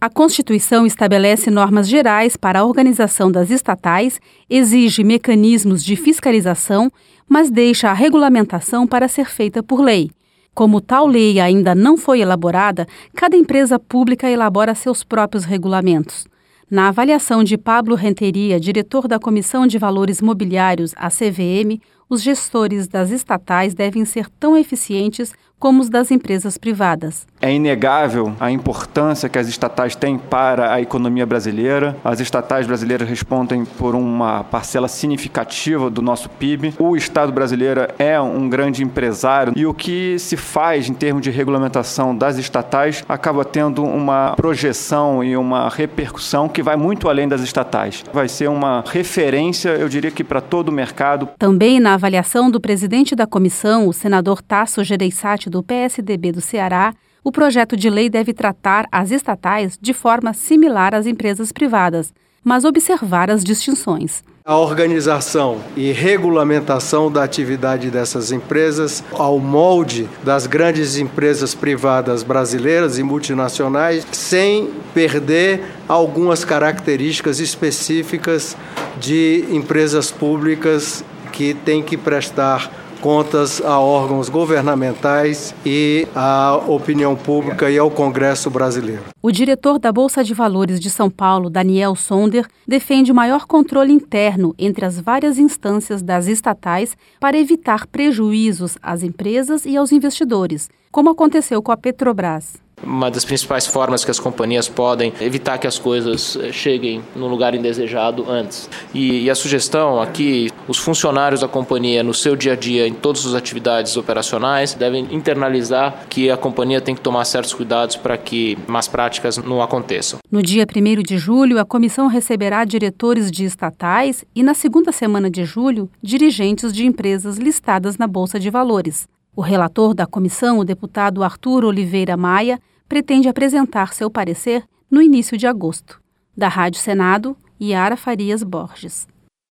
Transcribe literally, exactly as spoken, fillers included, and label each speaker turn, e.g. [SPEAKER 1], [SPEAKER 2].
[SPEAKER 1] A Constituição estabelece normas gerais para a organização das estatais, exige mecanismos de fiscalização, mas deixa a regulamentação para ser feita por lei. Como tal lei ainda não foi elaborada, cada empresa pública elabora seus próprios regulamentos. Na avaliação de Pablo Renteria, diretor da Comissão de Valores Mobiliários, a C V M, os gestores das estatais devem ser tão eficientes como os das empresas privadas.
[SPEAKER 2] É inegável a importância que as estatais têm para a economia brasileira. As estatais brasileiras respondem por uma parcela significativa do nosso P I B. O Estado brasileiro é um grande empresário e o que se faz em termos de regulamentação das estatais acaba tendo uma projeção e uma repercussão que vai muito além das estatais. Vai ser uma referência, eu diria que para todo o mercado.
[SPEAKER 1] Também na avaliação do presidente da comissão, o senador Tasso Gereissati, do P S D B do Ceará, o projeto de lei deve tratar as estatais de forma similar às empresas privadas, mas observar as distinções.
[SPEAKER 3] A organização e regulamentação da atividade dessas empresas ao molde das grandes empresas privadas brasileiras e multinacionais, sem perder algumas características específicas de empresas públicas que têm que prestar contas a órgãos governamentais e à opinião pública e ao Congresso brasileiro.
[SPEAKER 1] O diretor da Bolsa de Valores de São Paulo, Daniel Sonder, defende o maior controle interno entre as várias instâncias das estatais para evitar prejuízos às empresas e aos investidores, como aconteceu com a Petrobras.
[SPEAKER 4] Uma das principais formas que as companhias podem evitar que as coisas cheguem no lugar indesejado antes. E, e a sugestão aqui, os funcionários da companhia no seu dia a dia, em todas as atividades operacionais, devem internalizar que a companhia tem que tomar certos cuidados para que más práticas não aconteçam.
[SPEAKER 1] No dia primeiro de julho, a comissão receberá diretores de estatais e, na segunda semana de julho, dirigentes de empresas listadas na Bolsa de Valores. O relator da comissão, o deputado Arthur Oliveira Maia, pretende apresentar seu parecer no início de agosto. Da Rádio Senado, Yara Farias Borges.